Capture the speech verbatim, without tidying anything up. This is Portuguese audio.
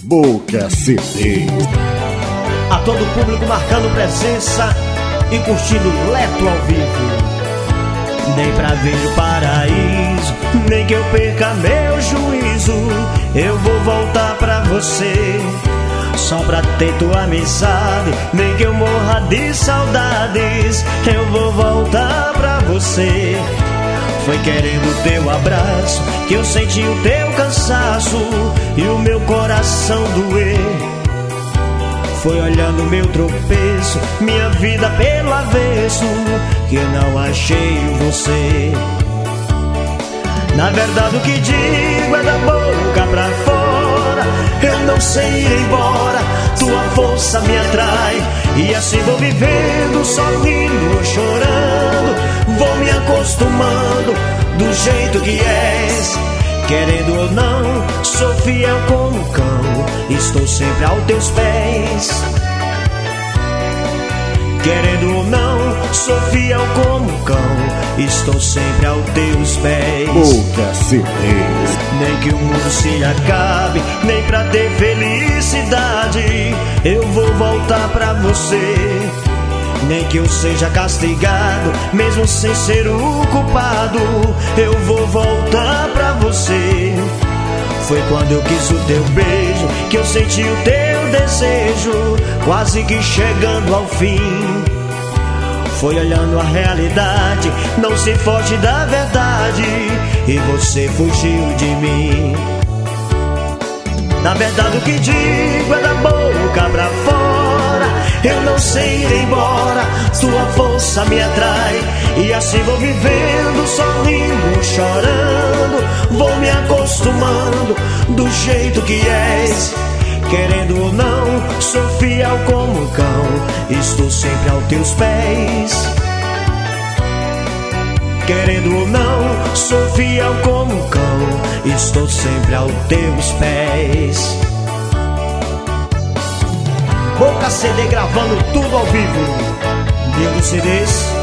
Boca C D. A todo o público marcando presença e curtindo Leto ao vivo. Nem pra ver o paraíso, nem que eu perca meu juízo, eu vou voltar pra você. Só pra ter tua amizade, nem que eu morra de saudades, eu vou voltar pra você. Foi querendo teu abraço que eu senti o teu cansaço e o meu coração doer. Foi olhando meu tropeço, minha vida pelo avesso, que eu não achei você. Na verdade o que digo é da boca pra fora, eu não sei ir embora, tua força me atrai. E assim vou vivendo, sorrindo ou chorando, vou me acostumando do jeito que és. Querendo ou não, sou fiel como um cão, estou sempre aos teus pés. Querendo ou não, sou fiel como um cão, estou sempre aos teus pés. Boca C D. Nem que o mundo se acabe, nem pra ter felicidade, eu vou voltar pra você. Nem que eu seja castigado, mesmo sem ser o culpado, eu vou voltar pra você. Foi quando eu quis o teu beijo, que eu senti o teu desejo, quase que chegando ao fim. Foi olhando a realidade, não se foge da verdade, e você fugiu de mim. Na verdade o que digo é da boca pra fora, eu não sei ir embora, tua força me atrai. E assim vou vivendo, sorrindo, chorando, vou me acostumando do jeito que és. Querendo ou não, sou fiel como um cão, estou sempre aos teus pés. Querendo ou não, sou fiel como um cão, estou sempre aos teus pés. Boca C D gravando tudo ao vivo. Lindo C Ds.